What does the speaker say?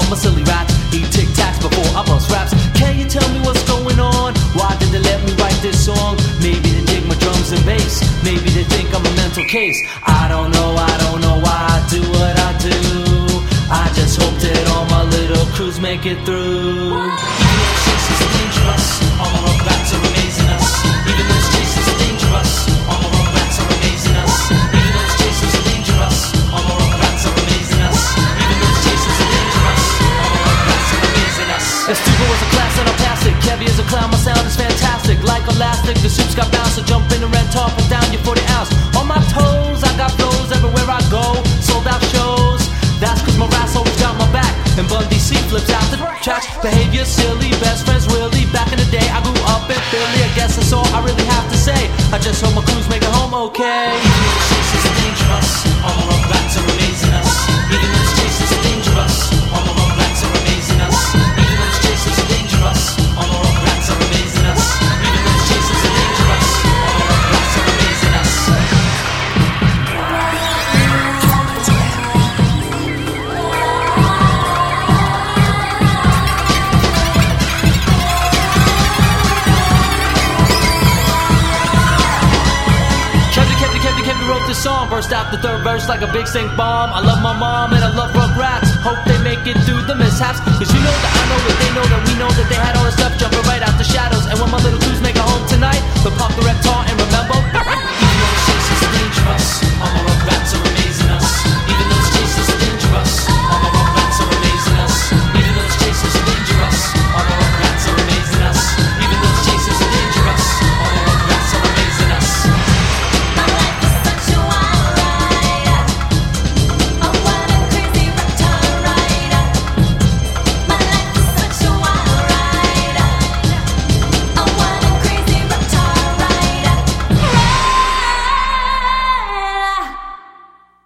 all my silly rats eat Tic Tacs before I bust raps. Can you tell me what's going on? Why did they let me write this song? Maybe they dig my drums and bass. Maybe they think I'm a mental case. I don't know why I do what I do. I just hope that all my little crews make it through. Even though chase is dangerous, all my rock rats are amazing us. Even though chase is dangerous, all my rock rats are amazing us. Even though chase is dangerous, all my rock rats are amazing us. Even though chase is dangerous, all my rock rats are amazing us. As Stuber was a class and I'll pass it. Kevy is a clown, my sound is fantastic. Like elastic, the soups got bounced, so jump in and rent off and down your 40 ounce. On my toes, I got flows everywhere I go. Sold out shows. That's cause my rat's always got my back. And Bun DC flips out the tracks. Behavior silly, best friends really. Back in the day I grew up in Philly. I guess that's all I really have to say. I just hope my crews make it home okay. Even though chase is dangerous, all my rock rats are amazing us. Even though chase is dangerous, all my rock rats are amazing us. Even though chase is dangerous, all my rock rats are amazing us. Even though chase is dangerous, all my rock rats are amazing us. Kevin wrote this song, burst out the third verse like a big stink bomb. I love my mom and I love Rugrats. Hope they make it through the mishaps. Cause you know that I know that they know that we know that they